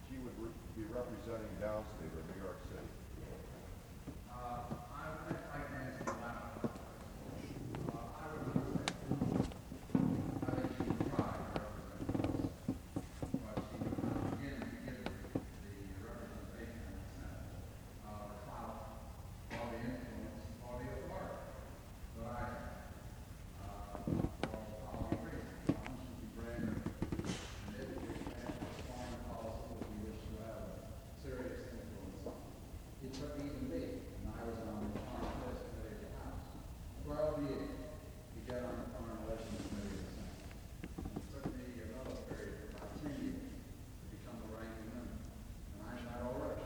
she would be representing downstate or New York City? I think I can answer that. I would not say. I think she would try to represent us, but she would not begin to give the representation in the Senate the clout or the influence or the authority that I have. For the following reason. One, she'd be brand new. And if we have a foreign policy that we wish to have a serious influence on. It took even me, and I was on the Foreign Affairs Committee of the House, 12 years to get on the Foreign Relations Committee of the Senate. It took me another period, about 10 years, to become the ranking member. And I'm not already.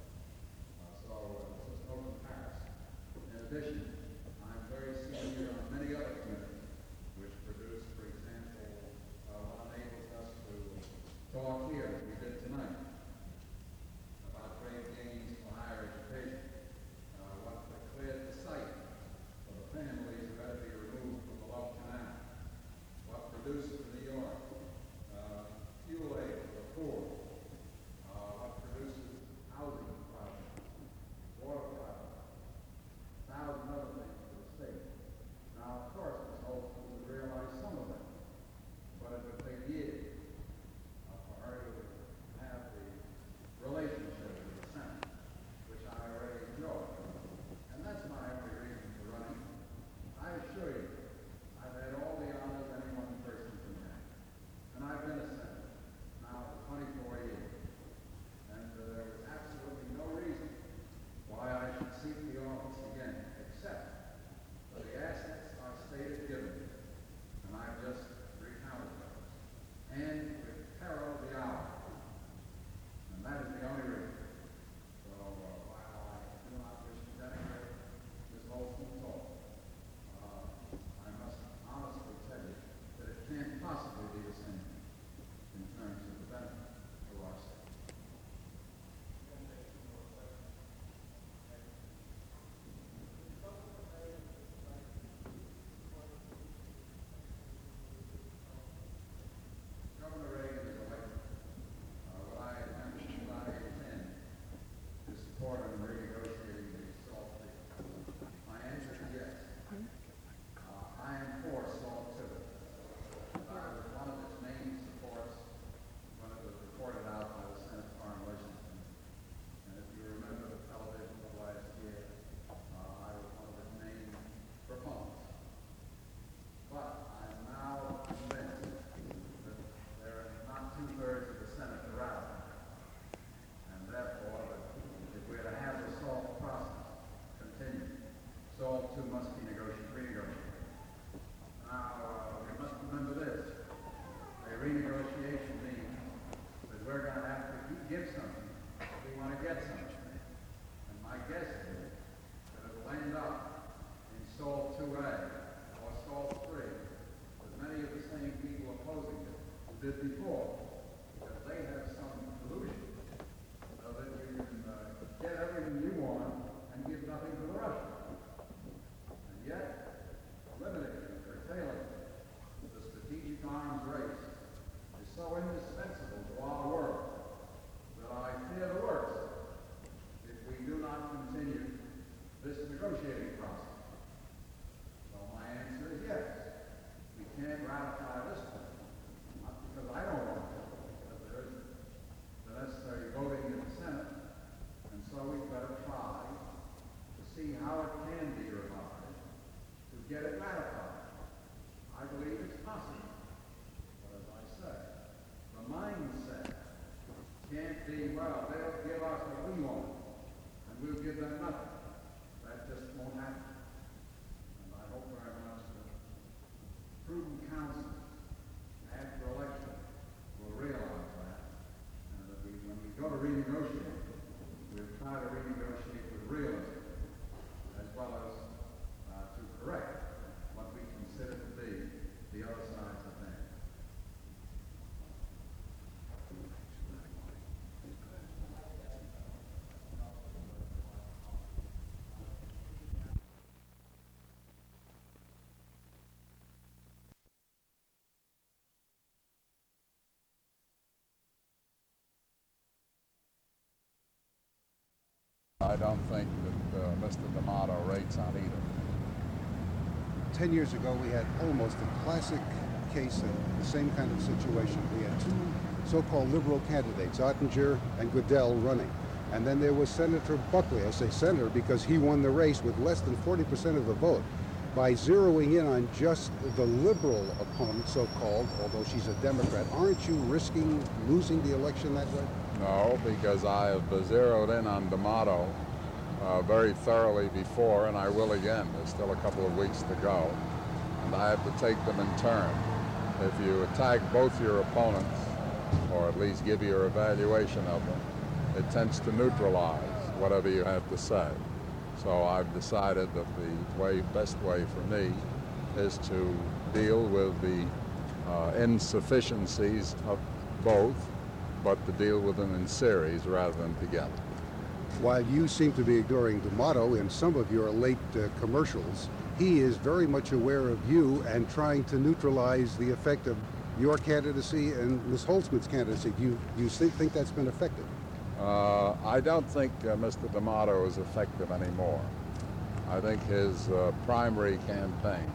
So there's no comparison. In addition, I'm very senior on many other committees, which produce, for example, what enables us to talk here, as we did tonight, about great gains for higher education, what cleared the site for the families who had to be removed from the Love Canal, what produced for New York, fuel aid for the poor, what produces housing projects, water projects, 1,000 other things for the state. Now, of course, it's hopeful to realize some of them, but it would take years for her to have the relationship with the Senate, which I already enjoy. And that's my only reason for running. I assure you, I've had all the honors any one person can have. And I've been a senator now for 24 years. And there was absolutely no reason why I should seek the office again, except for the assets our state has given me. And I've just recounted those. And with peril of the hour. And that is the only reason. So while I do not wish to denigrate Ms. Holston at all, I must honestly tell you that it can't possibly be the same in terms of the benefit to our state. Governor Reagan is elected. What I intend to support him in renegotiating the SALT treaty. My answer is yes. I am for SALT 2. I was one of its main supports when it was reported out by the Senate Foreign Relations Committee. And if you remember the television of last year, I was one of its main proponents. But I am now convinced that there are not 2/3 of the Senate to ratify. And therefore, that if we're to have the SALT process continue, SALT 2 must be renegotiated. Now, we must remember this. A renegotiation means that we're going to have to give something if we want to get something. And my guess is that it will end up in SALT 2A or SALT 3, with many of the same people opposing it who did before, because they have some illusion so that you can get everything you want and give nothing to the Russians. And yet, limiting and curtailing the strategic arms race is so indispensable to our world that I fear the worst if we do not continue this negotiating process. So my answer is yes. We can't ratify this one, not because I don't want to, but there isn't the necessary voting in the Senate, and so we've got to try to see how it can be revised to get it ratified. I believe it's possible, but as I say, the mindset can't be, well, they'll give us what we want, and we'll give them nothing. That just won't happen. And I hope very much that prudent counsel after election will realize that, and that when we go to renegotiate, we'll try to renegotiate with realism, as well as to correct what we consider to be the other side's advantage. I don't think that Mr. D'Amato rates on either. 10 years ago, we had almost a classic case in the same kind of situation. We had two so-called liberal candidates, Ottinger and Goodell, running. And then there was Senator Buckley. I say senator because he won the race with less than 40% of the vote. By zeroing in on just the liberal opponent, so-called, although she's a Democrat, aren't you risking losing the election that way? No, because I have zeroed in on D'Amato very thoroughly before, and I will again. There's still a couple of weeks to go, and I have to take them in turn. If you attack both your opponents, or at least give your evaluation of them, it tends to neutralize whatever you have to say. So I've decided that the best way for me is to deal with the insufficiencies of both, but to deal with them in series rather than together. While you seem to be ignoring D'Amato in some of your late commercials, he is very much aware of you and trying to neutralize the effect of your candidacy and Ms. Holtzman's candidacy. Do you think that's been effective? I don't think Mr. D'Amato is effective anymore. I think his primary campaign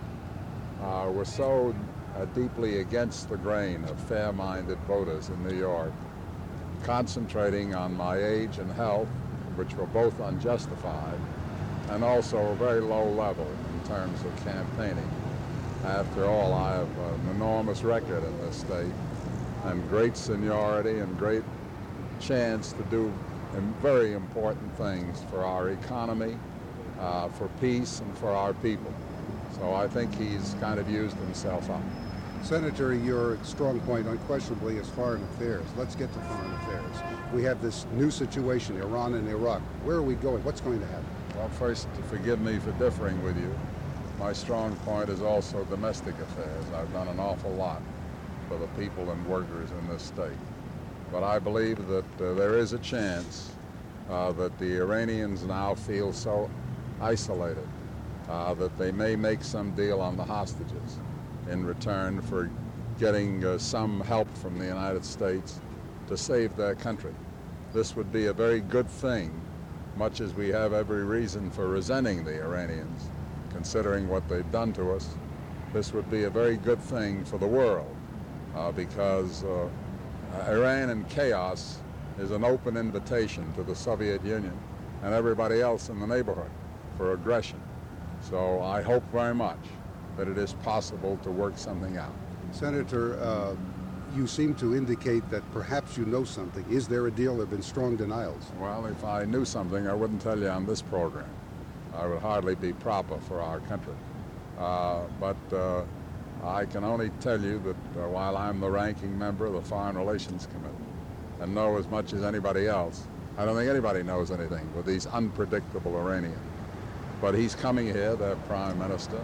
was so deeply against the grain of fair-minded voters in New York, concentrating on my age and health, which were both unjustified, and also a very low level in terms of campaigning. After all, I have an enormous record in this state, and great seniority and great chance to do very important things for our economy, for peace, and for our people. So I think he's kind of used himself up. Senator, your strong point unquestionably is foreign affairs. Let's get to foreign affairs. We have this new situation, Iran and Iraq. Where are we going? What's going to happen? Well, first, forgive me for differing with you. My strong point is also domestic affairs. I've done an awful lot for the people and workers in this state. But I believe that there is a chance that the Iranians now feel so isolated that they may make some deal on the hostages in return for getting some help from the United States to save their country. This would be a very good thing, much as we have every reason for resenting the Iranians, considering what they've done to us. This would be a very good thing for the world because Iran in chaos is an open invitation to the Soviet Union and everybody else in the neighborhood for aggression. So I hope very much that it is possible to work something out. Senator, you seem to indicate that perhaps you know something. Is there a deal? There have been strong denials. Well, if I knew something, I wouldn't tell you on this program. I would hardly be proper for our country. But I can only tell you that while I'm the ranking member of the Foreign Relations Committee and know as much as anybody else, I don't think anybody knows anything with these unpredictable Iranians. But he's coming here, their prime minister.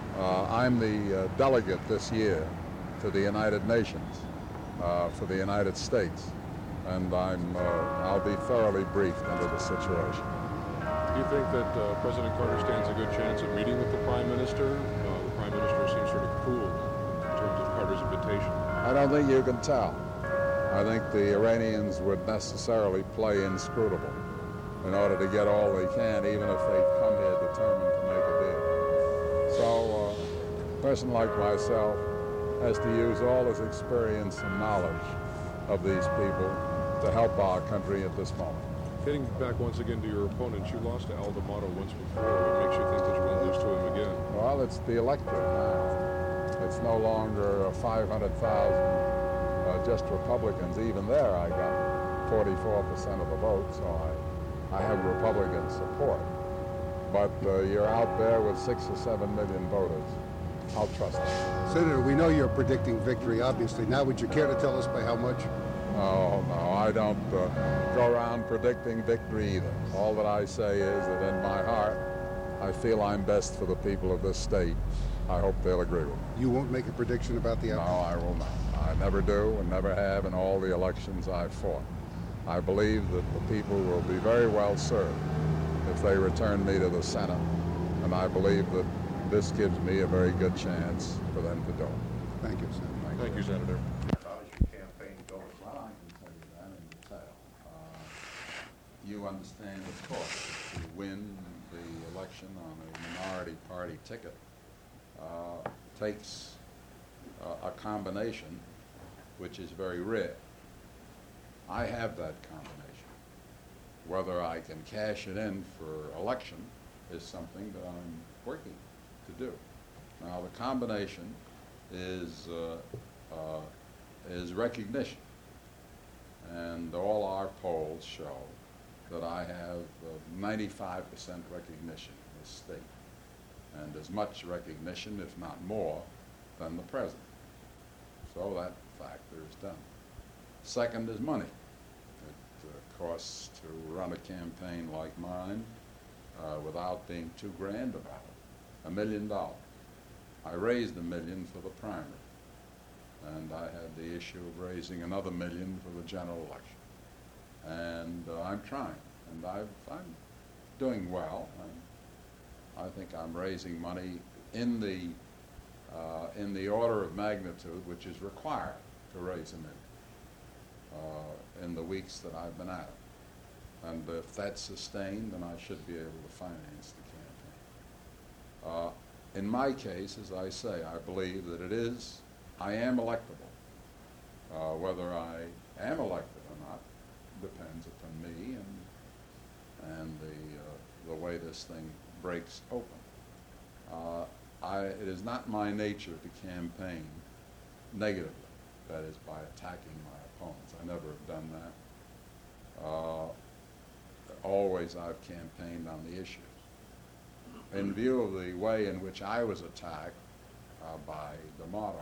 I'm the delegate this year to the United Nations for the United States, and I'll be thoroughly briefed into the situation. Do you think that President Carter stands a good chance of meeting with the Prime Minister? The Prime Minister seems sort of cool in terms of Carter's invitation. I don't think you can tell. I think the Iranians would necessarily play inscrutable in order to get all they can, even if they come here determined to make a deal. So a person like myself has to use all his experience and knowledge of these people to help our country at this moment. Getting back once again to your opponents, you lost to Al D'Amato once before. What makes you think that you're going to lose to him again? Well, it's the electorate now. It's no longer 500,000 just Republicans. Even there, I got 44% of the vote, so I have Republican support. But you're out there with 6 or 7 million voters. I'll trust them. Senator, we know you're predicting victory, obviously. Now, would you care to tell us by how much? Oh, no, I don't go around predicting victory either. All that I say is that in my heart, I feel I'm best for the people of this state. I hope they'll agree with me. You won't make a prediction about the outcome? No, I will not. I never do and never have in all the elections I've fought. I believe that the people will be very well served if they return me to the Senate, and I believe that this gives me a very good chance for them to do it. Thank you, Senator. Thank you, Senator. How does your campaign go? Well, I can tell you that in detail. you understand, of course, to win the election on a minority party ticket takes a combination which is very rare. I have that combination. Whether I can cash it in for election is something that I'm working to do. Now, the combination is recognition, and all our polls show that I have 95% recognition in this state, and as much recognition, if not more, than the president. So that factor is done. Second is money. It costs to run a campaign like mine without being too grand about it, $1 million. I raised $1 million for the primary, and I had the issue of raising another $1 million for the general election. And I'm trying, and I'm doing well. I think I'm raising money in the order of magnitude which is required to raise $1 million in the weeks that I've been at it. And if that's sustained, then I should be able to finance the campaign. In my case, as I say, I believe that I am electable. Whether I am elected or not depends upon me and the way this thing breaks open. It is not my nature to campaign negatively, that is, by attacking my opponents. I never have done that. Always I've campaigned on the issues. In view of the way in which I was attacked by D'Amato,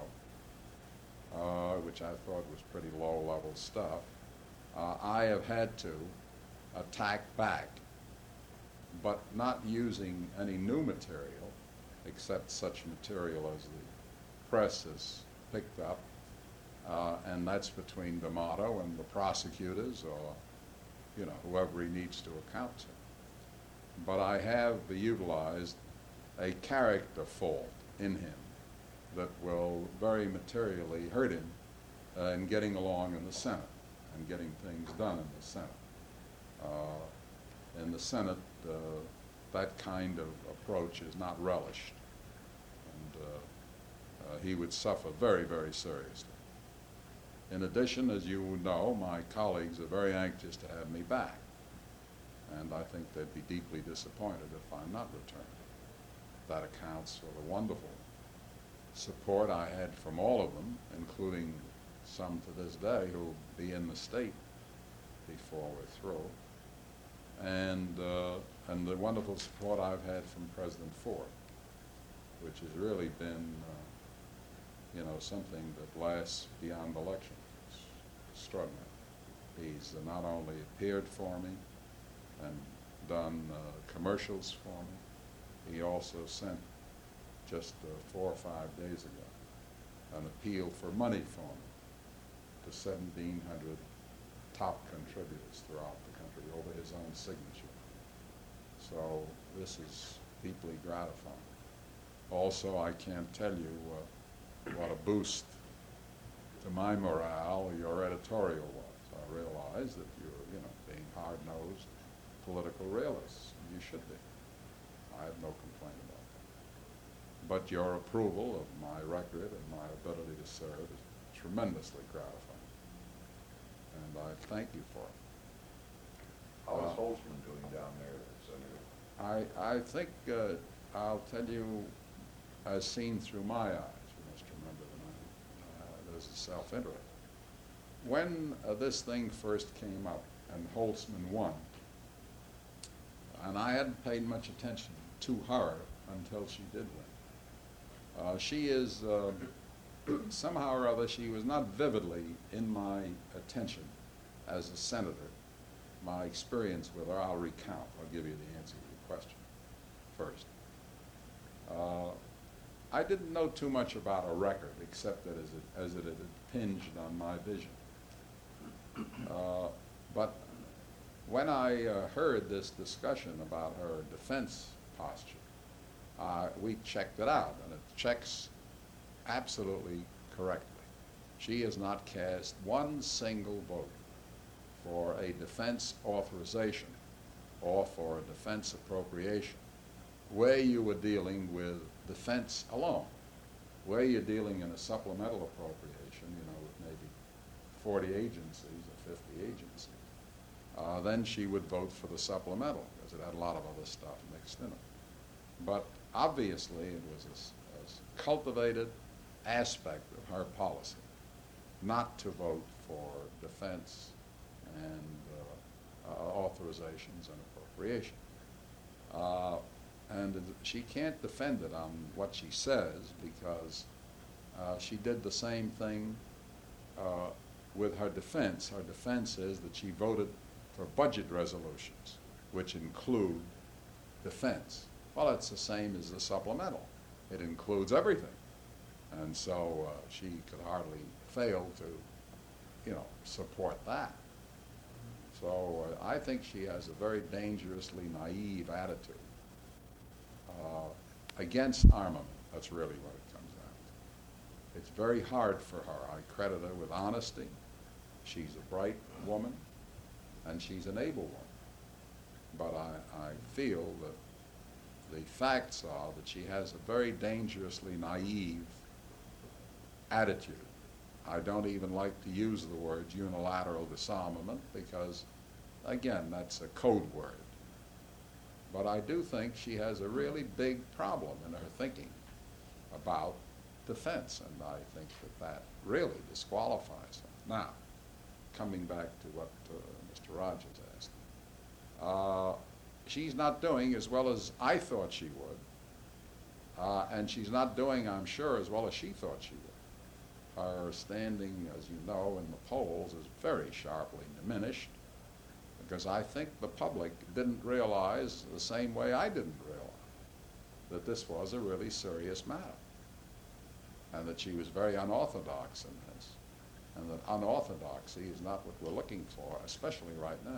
which I thought was pretty low-level stuff, I have had to attack back, but not using any new material, except such material as the press has picked up, and that's between D'Amato and the prosecutors or, whoever he needs to account to. But I have utilized a character fault in him that will very materially hurt him in getting along in the Senate and getting things done in the Senate. In the Senate, that kind of approach is not relished, and he would suffer very, very seriously. In addition, as you know, my colleagues are very anxious to have me back, and I think they'd be deeply disappointed if I'm not returned. That accounts for the wonderful support I had from all of them, including some to this day who will be in the state before we're through, and the wonderful support I've had from President Ford, which has really been, something that lasts beyond election. It's extraordinary. He's not only appeared for me and done commercials for me, he also sent just 4 or 5 days ago an appeal for money for me to 1,700 top contributors throughout the country over his own signature. So this is deeply gratifying. Also, I can't tell you what a boost to my morale your editorial was. I realize that you're, being hard-nosed political realists. You should be. I have no complaint about that. But your approval of my record and my ability to serve is tremendously gratifying. And I thank you for it. How is Holtzman doing down there, Senator? I think I'll tell you, as seen through my eyes, you must remember that there's a self-interest. When this thing first came up and Holtzman won, and I hadn't paid much attention to her until she did win. She is, somehow or other, she was not vividly in my attention as a senator. My experience with her, I'll recount. I'll give you the answer to your question first. I didn't know too much about her record, except that as it had impinged on my vision. But when I heard this discussion about her defense posture, we checked it out, and it checks absolutely correctly. She has not cast one single vote for a defense authorization or for a defense appropriation, where you were dealing with defense alone, where you're dealing in a supplemental appropriation, you know, with maybe 40 agencies or 50 agencies, then she would vote for the supplemental because it had a lot of other stuff mixed in it. But obviously it was a cultivated aspect of her policy not to vote for defense and authorizations and appropriation. And she can't defend it on what she says because she did the same thing with her defense. Her defense is that she voted for budget resolutions, which include defense. Well, it's the same as the supplemental. It includes everything. And so she could hardly fail to, you know, support that. So I think she has a very dangerously naive attitude against armament. That's really what it comes down to. It's very hard for her. I credit her with honesty. She's a bright woman, and she's an able woman. But I feel that the facts are that she has a very dangerously naive attitude. I don't even like to use the word unilateral disarmament because, again, that's a code word. But I do think she has a really big problem in her thinking about defense, and I think that really disqualifies her. Now, coming back to what Mr. Rogers asked, she's not doing as well as I thought she would, and she's not doing, I'm sure, as well as she thought she would. Her standing, as you know, in the polls is very sharply diminished because I think the public didn't realize the same way I didn't realize that this was a really serious matter and that she was very unorthodox in this, and that unorthodoxy is not what we're looking for, especially right now.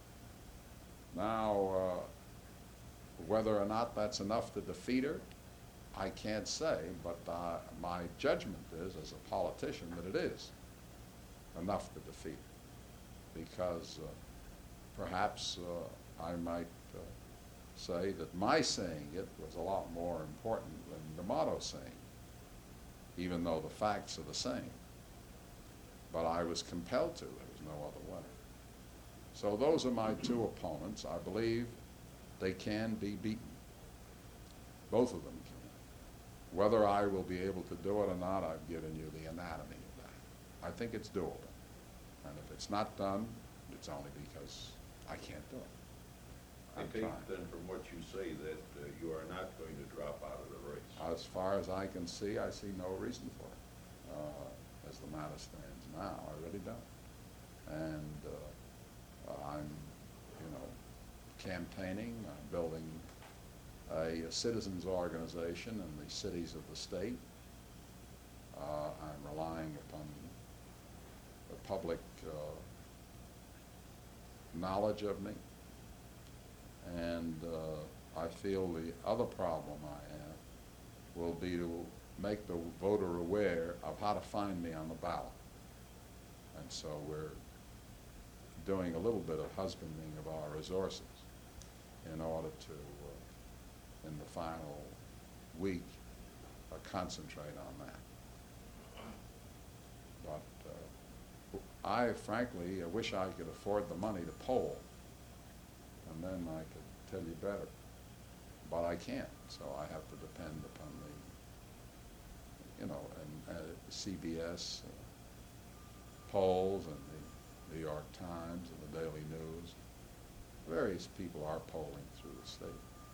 Now, whether or not that's enough to defeat her, I can't say, but my judgment is, as a politician, that it is enough to defeat her, because perhaps I might say that my saying it was a lot more important than D'Amato saying it, even though the facts are the same. But I was compelled to. There was no other way. So those are my two opponents. I believe they can be beaten. Both of them can. Whether I will be able to do it or not, I've given you the anatomy of that. I think it's doable. And if it's not done, it's only because I can't do it. I take then from what you say that you are not going to drop out of the race. As far as I can see, I see no reason for it. As the matter stands now, I really don't. And I'm, you know, campaigning, I'm building a citizens organization in the cities of the state. I'm relying upon the public knowledge of me. And I feel the other problem I have will be to make the voter aware of how to find me on the ballot. And so we're doing a little bit of husbanding of our resources in order to, in the final week, concentrate on that. But I frankly wish I could afford the money to poll, and then I could tell you better. But I can't, so I have to depend upon the, you know, and CBS polls and the New York Times and the Daily News. Various people are polling through the state.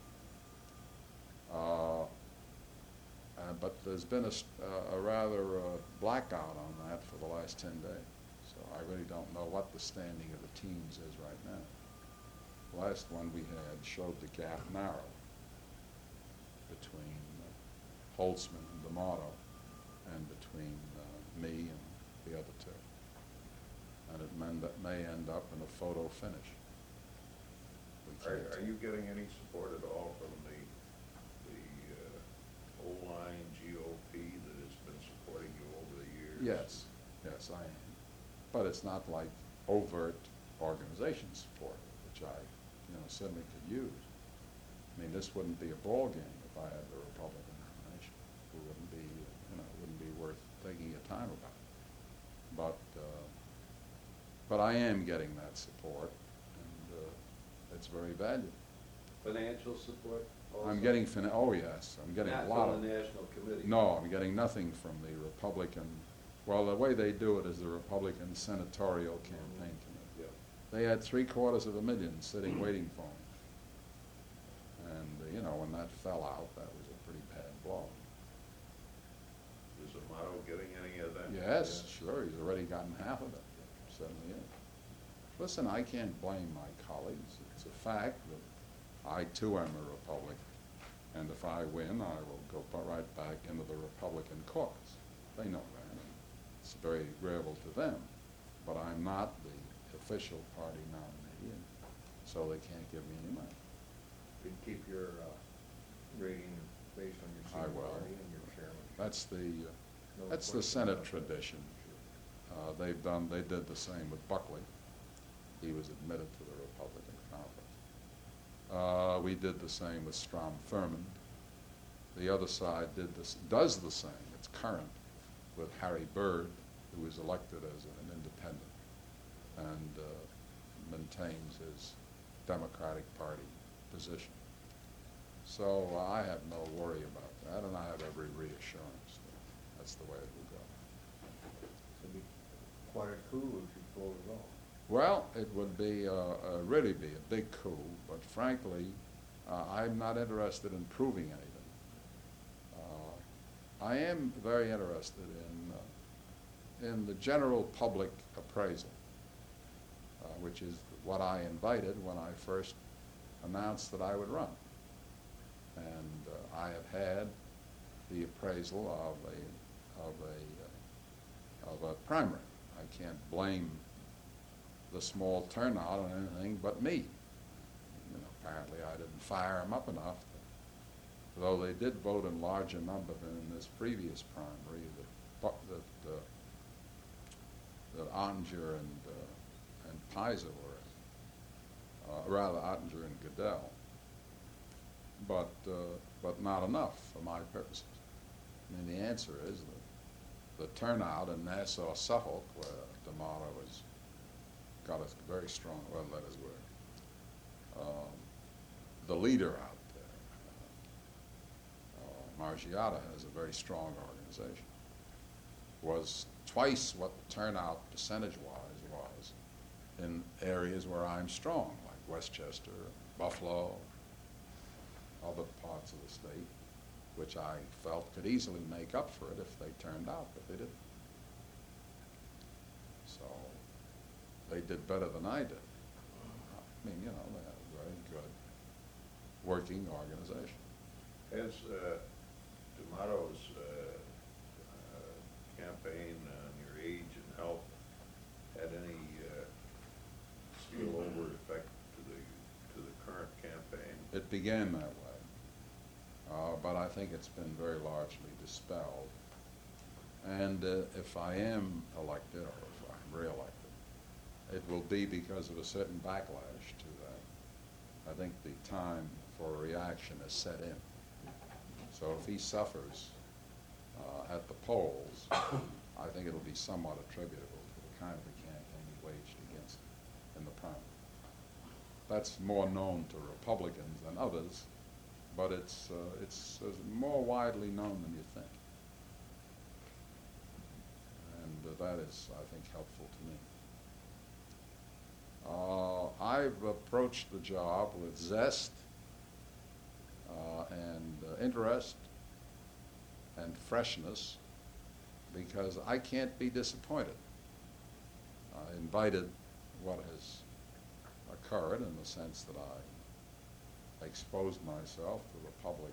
But there's been a rather blackout on that for the last 10 days. So I really don't know what the standing of the teams is right now. The last one we had showed the gap narrow between Holtzman and D'Amato and between me and the other two. And it may end up in a photo finish. Are you getting any support at all from the old line GOP that has been supporting you over the years? Yes, I am. But it's not like overt organization support, which I, certainly could use. I mean, this wouldn't be a ball game if I had the Republican nomination. It wouldn't be, it wouldn't be worth taking your time about. But I am getting that support, and it's very valuable. Financial support also? I'm getting, oh yes, I'm getting a lot of. Not from the National Committee? No, I'm getting nothing from the Republican, well, the way they do it is the Republican Senatorial Campaign Committee. Yep. They had $750,000 sitting waiting for me. And, when that fell out, that was a pretty bad blow. Is Amato getting any of that? Yes, sure, he's already gotten half of it, certainly is. Listen, I can't blame my colleagues. It's a fact that I too am a Republican. And if I win, I will go right back into the Republican caucus. They know that. It's very agreeable to them. But I'm not the official party nominee, and so they can't give me any money. You keep your rating based on your I will. seniority and your chairman. That's the Senate tradition. They did the same with Buckley. He was admitted to the Republican conference. We did the same with Strom Thurmond. The other side does the same. It's current with Harry Byrd, who was elected as an independent and maintains his Democratic Party position. So I have no worry about that, and I have every reassurance that that's the way it will go. It'd be quite a coup if you pulled it off. Well, it would be really be a big coup, but frankly, I'm not interested in proving anything. I am very interested in the general public appraisal, which is what I invited when I first announced that I would run. And I have had the appraisal of a primary. I can't blame the small turnout on anything but me. Apparently I didn't fire them up enough. Though they did vote in larger number than in this previous primary that Ottinger and Pizer were in. Rather Ottinger and Goodell. But not enough for my purposes. I mean, the answer is that the turnout in Nassau, Suffolk, where D'Amato got a very strong, well, that is where the leader out there, Margiotta, has a very strong organization, was twice what the turnout percentage-wise was in areas where I'm strong, like Westchester, Buffalo, other parts of the state, which I felt could easily make up for it if they turned out, but they didn't. So they did better than I did. I mean, they have a very good working organization. Has D'Amato's campaign on your age and health had any spillover effect to the current campaign? It began that way, but I think it's been very largely dispelled. And if I am elected, or if I'm re-elected, it will be because of a certain backlash to that. I think the time for a reaction has set in. So if he suffers at the polls, I think it'll be somewhat attributable to the kind of a campaign he waged against him in the primary. That's more known to Republicans than others, but it's more widely known than you think. And that is, I think, helpful to me. I've approached the job with zest and interest and freshness because I can't be disappointed. I invited what has occurred in the sense that I exposed myself to the public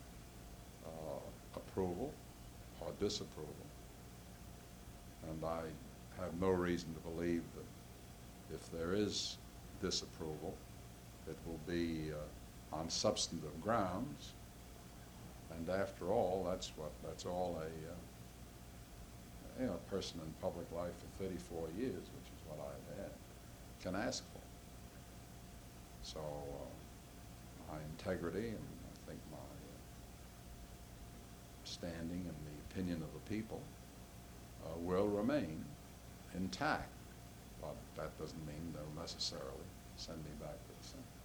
approval or disapproval, and I have no reason to believe that if there is disapproval, it will be on substantive grounds. And after all, that's all a person in public life for 34 years, which is what I've had, can ask for. So my integrity and I think my standing in the opinion of the people will remain intact. But that doesn't mean they'll necessarily send me back to the Senate.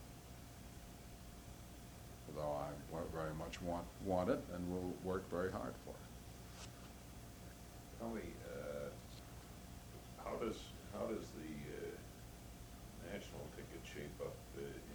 Although I very much want it and will work very hard for it. Tell me, how does the national ticket shape up in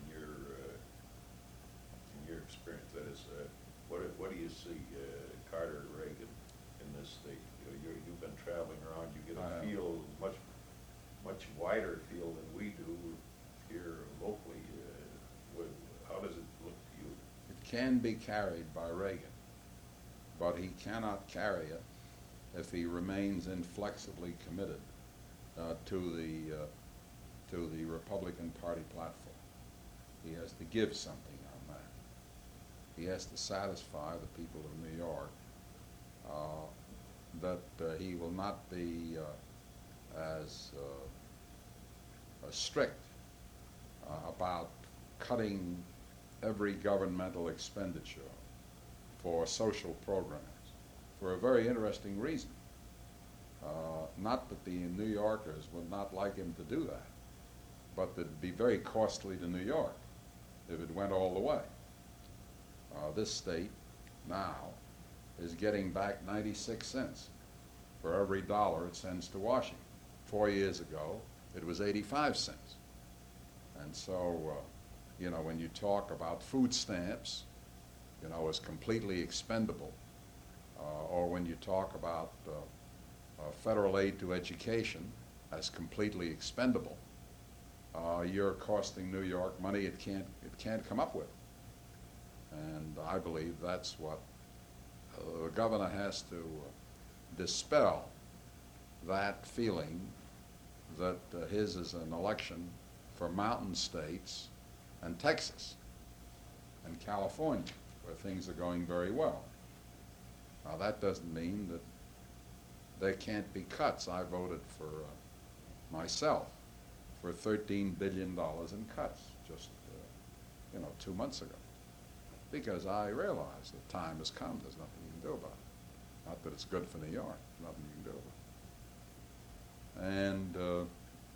your experience? That is, what do you see, Carter, Reagan in this state? You've been traveling around. You get a feel, much wider feel than we do here locally. How does it look to you? It can be carried by Reagan, but he cannot carry it if he remains inflexibly committed to the Republican Party platform. He has to give something on that. He has to satisfy the people of New York that he will not be as strict about cutting every governmental expenditure for social programs, for a very interesting reason. Not that the New Yorkers would not like him to do that, but that it'd be very costly to New York if it went all the way. This state now is getting back 96 cents for every dollar it sends to Washington. 4 years ago, it was 85 cents. And so, when you talk about food stamps, as completely expendable, or when you talk about federal aid to education as completely expendable, you're costing New York money it can't come up with. And I believe that's what the governor has to dispel, that feeling that his is an election for mountain states and Texas and California, where things are going very well. Now, that doesn't mean that there can't be cuts. I voted for myself for $13 billion in cuts just 2 months ago, because I realize the time has come. There's nothing you can do about it. Not that it's good for New York. Nothing you can do about it. And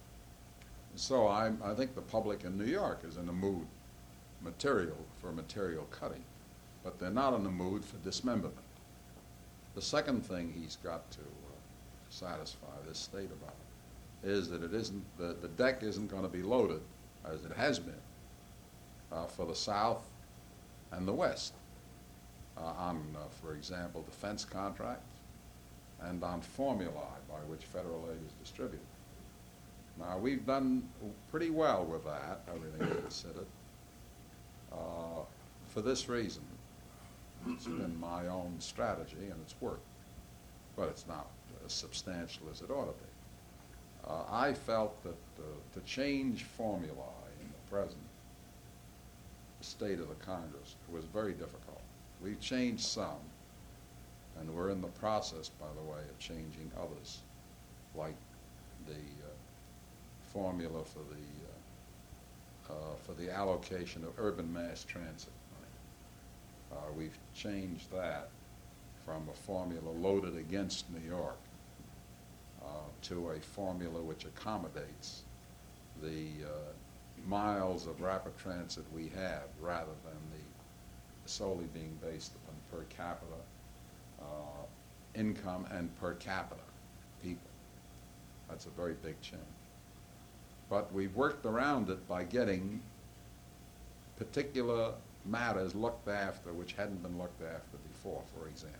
so I think the public in New York is in the mood for material cutting, but they're not in the mood for dismemberment. The second thing he's got to satisfy this state about is that it isn't the deck isn't going to be loaded as it has been for the South and the West on, for example, defense contracts and on formulae by which federal aid is distributed. Now, we've done pretty well with that, everything considered. For this reason, it's been my own strategy, and it's worked, but it's not as substantial as it ought to be. I felt that to change formulae in the present state of the Congress was very difficult. We've changed some, and we're in the process, by the way, of changing others, like the formula for the allocation of urban mass transit money. We've changed that from a formula loaded against New York to a formula which accommodates the miles of rapid transit we have, rather than the solely being based upon per capita income and per capita people. That's a very big change. But we've worked around it by getting particular matters looked after which hadn't been looked after before, for example.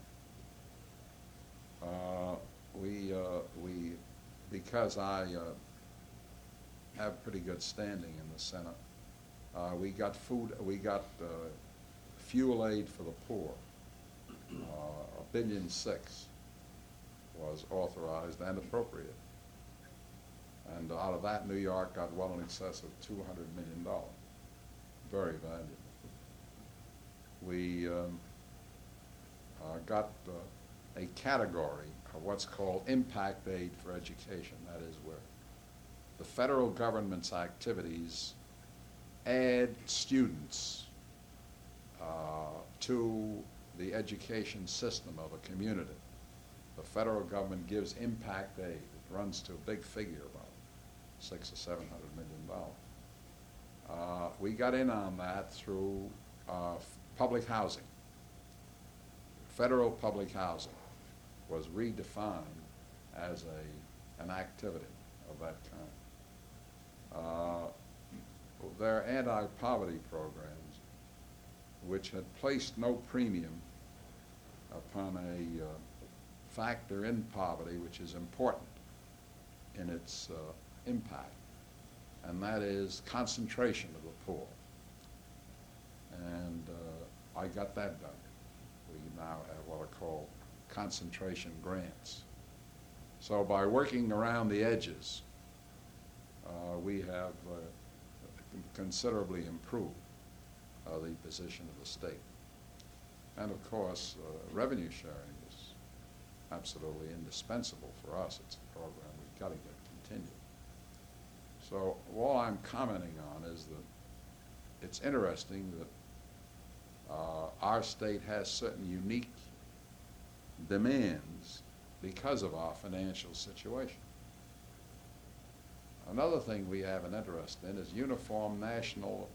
Because I have pretty good standing in the Senate, we got fuel aid for the poor. $1.6 billion was authorized and appropriated. And out of that, New York got well in excess of $200 million. Very valuable. We got a category of what's called impact aid for education. That is, where the federal government's activities add students to the education system of a community. The federal government gives impact aid. It runs to a big figure, about $600 or $700 million. We got in on that through public housing. Federal public housing was redefined as an activity of that kind. Their anti-poverty programs, which had placed no premium upon a factor in poverty which is important in its impact, and that is concentration of the poor. And I got that done. We now have what are called concentration grants. So by working around the edges, we have considerably improved the position of the state. And of course, revenue sharing is absolutely indispensable for us. It's a program we've got to get continued. So all I'm commenting on is that it's interesting that our state has certain unique demands because of our financial situation. Another thing we have an interest in is uniform national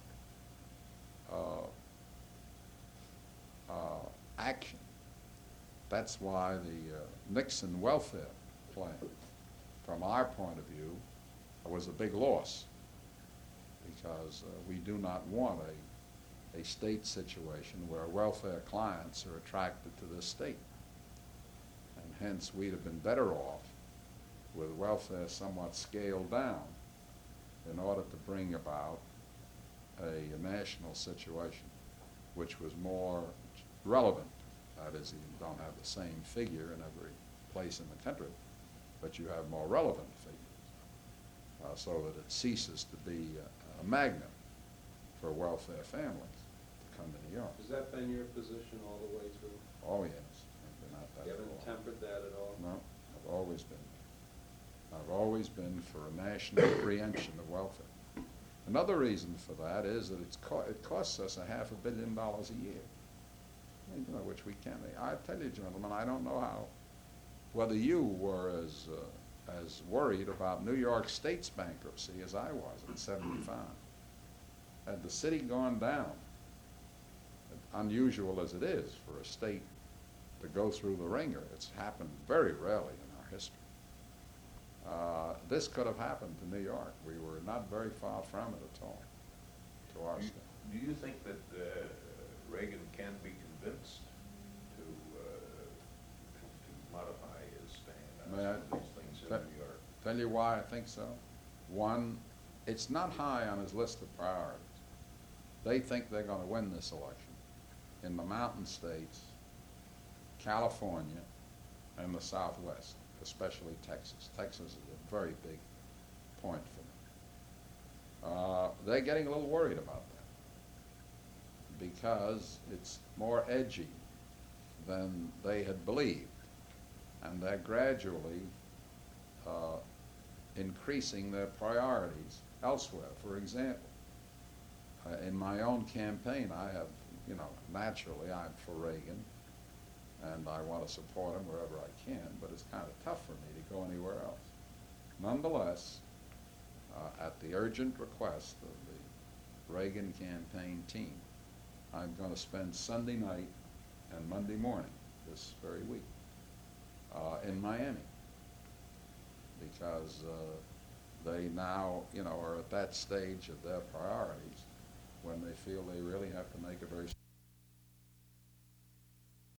action. That's why the Nixon welfare plan, from our point of view, was a big loss, because we do not want a state situation where welfare clients are attracted to this state. And hence we'd have been better off with welfare somewhat scaled down in order to bring about a national situation which was more relevant. That is, you don't have the same figure in every place in the country, but you have more relevant figures, so that it ceases to be a magnet for welfare families to come to New York. Has that been your position all the way through? Oh, yes. I've been at that You haven't for a while. tempered that at all? No, I've always been for a national preemption of welfare. Another reason for that is that it costs us $500 million a year, you know, which we can't. I tell you, gentlemen, I don't know whether you were as worried about New York State's bankruptcy as I was in '75. Had the city gone down, unusual as it is for a state to go through the ringer, it's happened very rarely in our history. This could have happened to New York. We were not very far from it at all, to our state. Do you think that Reagan can be convinced to modify his stand on May I some of these things in New York? Tell you why I think so. One, it's not high on his list of priorities. They think they're going to win this election in the mountain states, California, and the Southwest, especially Texas. Texas is a very big point for them. They're getting a little worried about that because it's more edgy than they had believed, and they're gradually increasing their priorities elsewhere. For example, in my own campaign, I have, you know, naturally I'm for Reagan, and I want to support him wherever I can, but it's kind of tough for me to go anywhere else. Nonetheless, at the urgent request of the Reagan campaign team, I'm going to spend Sunday night and Monday morning this very week in Miami, because they now, you know, are at that stage of their priorities when they feel they really have to make a very